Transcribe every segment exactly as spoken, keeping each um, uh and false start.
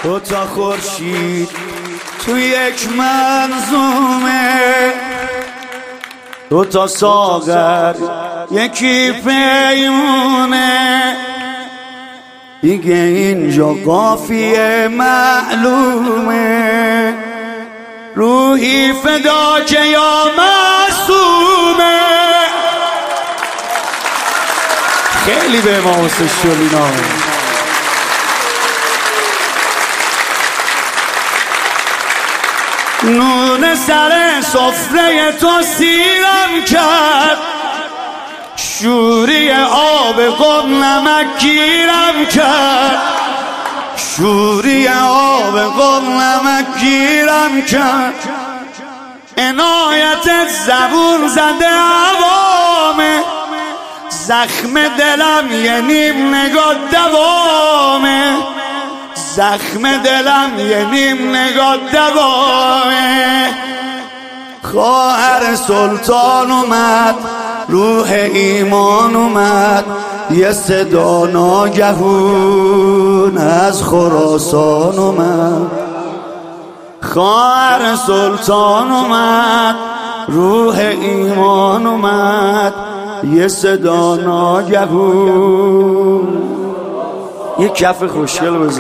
دو تا خورشید تو یک منظومه، دو تا ساغر یکی پیمونه، دیگه اینجا قافیه معلومه، روحی فدا که یا معصومه. خیلی به امام حسین شلینا نون سر سفره تو سیرم کرد، شوری آب قم نمک گیرم کرد، شوری آب قم نمک گیرم کرد، عنایت زبون زده عوامه، زخم دلم یه نیم نگاه دوامه، زخم دلم یه نیم نگاه دوامه. خواهر سلطان اومد، روح ایمان اومد، یه صدا ناگهون از خراسان اومد. خواهر سلطان اومد، روح ایمان اومد، یه صدا ناگهون. یه کف خوشگل بزن.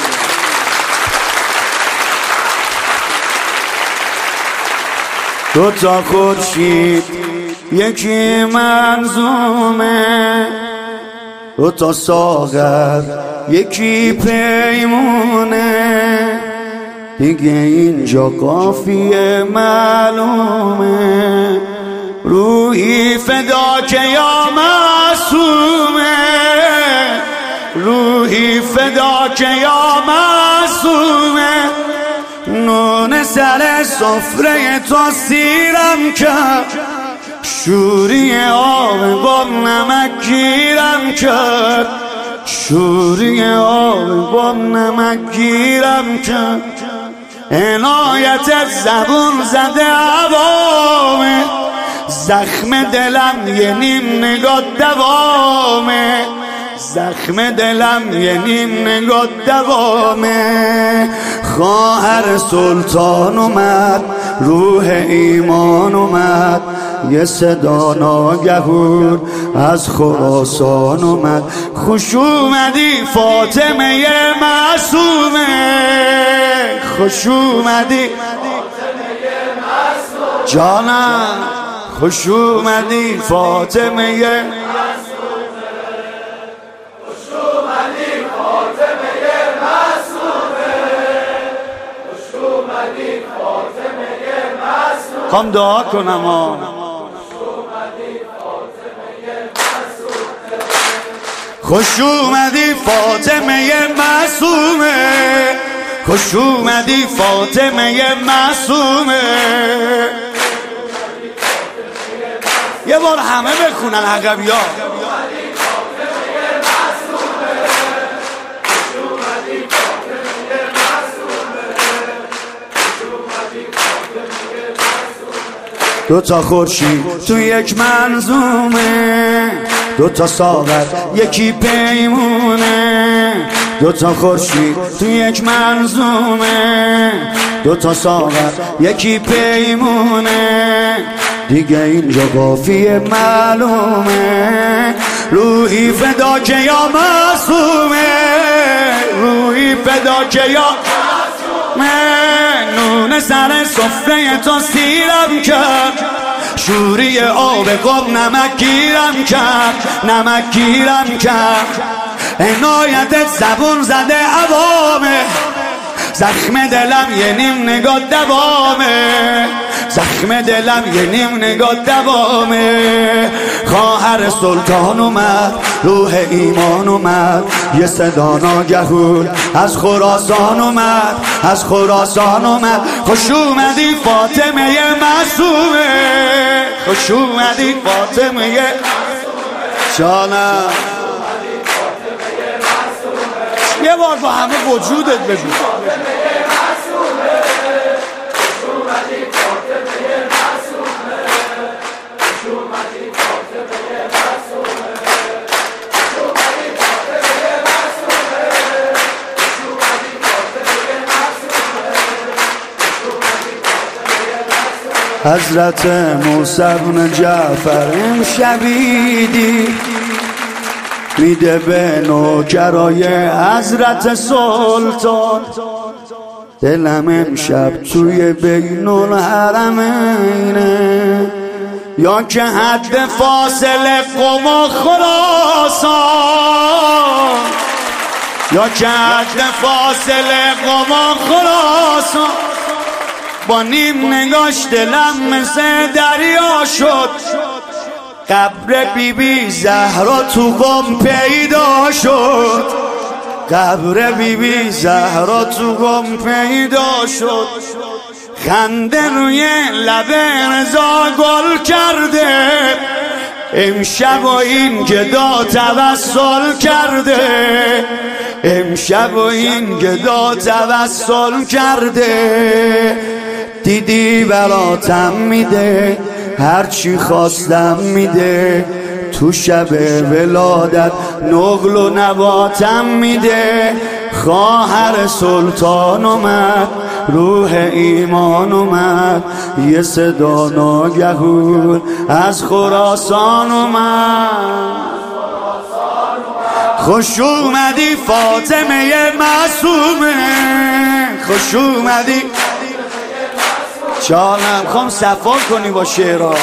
دو تا خورشید یکی منظومه، دو تا ساغر یکی پیمونه، دیگه اینجا قافیه معلومه، روحی فدا که یا معصومه، روحی فدا که یا معصومه. نون سر سفره تو سیرم کرد، شوری آب قم نمک گیرم کرد، شوری آب قم نمک گیرم کرد، عنایت زبون زده عوامه، زخم دلم یه نیم نگاه دوامه، زخم دلم یه نیم نگاه دوامه. خواهر سلطان اومد، روح ایمان اومد، یه صدا ناگهون از خراسان اومد. خوش اومدی فاطمه معصومه، خوش اومدی جانم، خوش اومدی فاطمه، هم دعا کنم ها. خوش اومدی فاطمه معصومه، خوش اومدی فاطمه معصومه. یه بار همه بخونن عقبیا. دو تا خورشید تو یک منظومه، دو تا ساغر یکی پیمونه، دو تا خورشید تو یک منظومه، دو تا ساغر یکی پیمونه، دیگه اینجا قافیه معلومه، روحی فدا که یا معصومه، روحی فدا که یا نون سر سفره تو سیرم کرد، شوری آب قم نمک گیرم کرد، نمک گیرم کرد، عنایت زبون زده عوامه، زخم دلم یه نیم نگاه دوامه، زخم دلم یه نیم نگاه دوامه. خواهر سلطان اومد، روح ایمان اومد، یه صدا ناگهون از خراسان اومد، از خراسان اومد. خوش اومدی فاطمه معصومه، خوش اومدی فاطمه جانم. یه بار با همه وجودت بگو. حضرت موسی بن جعفر امشبیدی میده به نوکرای حضرت سلطان. دلم امشب توی بین الحرمینه، یا که حد فاصله قم و خراسان، یا که حد فاصله قم و خراسان. با نیم نگاش دلم مثل دریا شد، قبر بی بی زهرا تو قم پیدا شد، قبر بی بی زهرا تو قم پیدا شد. خنده روی لب رضا گل کرده، امشب و این گدا توسل کرده، امشب و این گدا توسل کرده. دیدی براتم میده، هرچی خواستم میده، تو شب ولادت نقل و نباتم میده. خواهر سلطان اومد، روح ایمان اومد، یه صدا ناگهون از خراسان اومد. خوش اومدی فاطمه معصومه، خوش اومدی. چالم خوام صفا کنی با شعرها.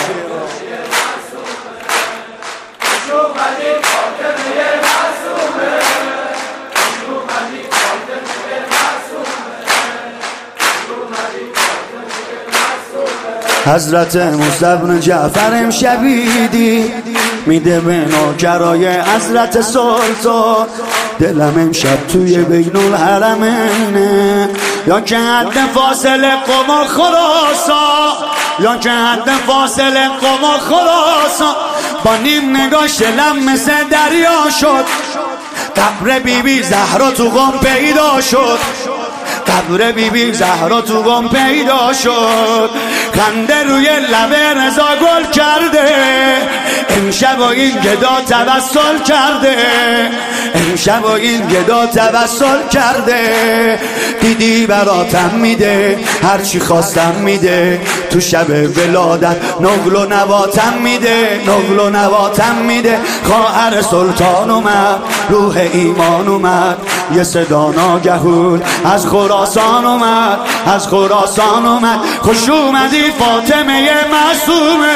حضرت موسی بن جعفر امشبیدی میده به نوکرای حضرت سلطان. دلم امشب توی بین الحرمینه، یا که حد فاصله قم و خراسان، یا که حد فاصله قم و خراسان. با نیم نگاش دلم مثل دریا شد، قبر بی بی زهرا تو قم پیدا شد، قبر بی بی زهرا تو قم پیدا شد. خنده روی لب رضا گل کرده، امشب و این گدا توسل کرده، امشب و این گدا توسل کرده. دیدی براتم میده، هرچی خواستم میده، تو شب ولادت نقل و نباتم میده، نقل و نباتم میده. خواهر سلطان اومد، روح ایمان اومد، یه صدا ناگهون از خراسان اومد، از خراسان اومد. خوش اومدی فاطمه معصومه،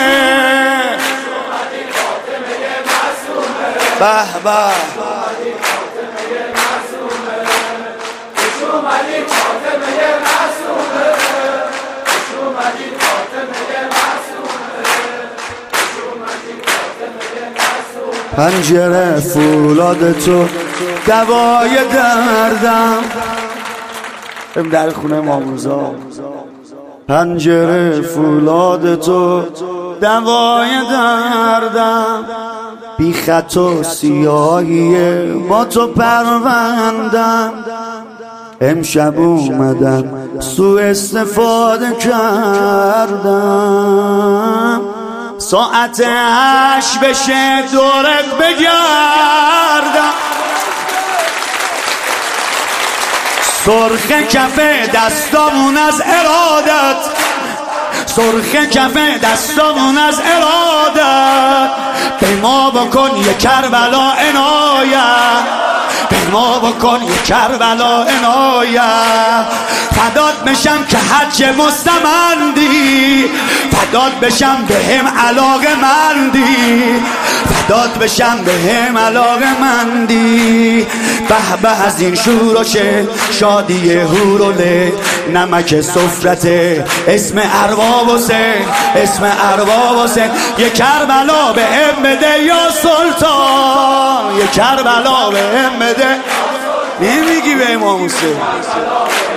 به به. پنجره فولاد تو دوای دردم، ام در خونه ماموزا. پنجره فولاد تو دوای دردم، بی خط و سیاهیه با تو پروندم. امشب اومدم سو استفاده کردم، ساعت هشت بشه دورت بگردم. سرخ کف دستامون از ارادت، سرخ کف دستامون از ارادت. به ما بکن یه کربلا عنایت، به ما بکن یه کربلا عنایت. فدات بشم که حج مستمندی، فدات بشم به هم علاقه مندی، فدات بشم به هم علاقه مندی. به به از این شورشه شادی هوروله، نمک سفرته اسم ارباب حسین، اسم ارباب حسین. یه کربلا به هم بده یا سلطان، یه کربلا به هم بده. نمیگی به امام حسین؟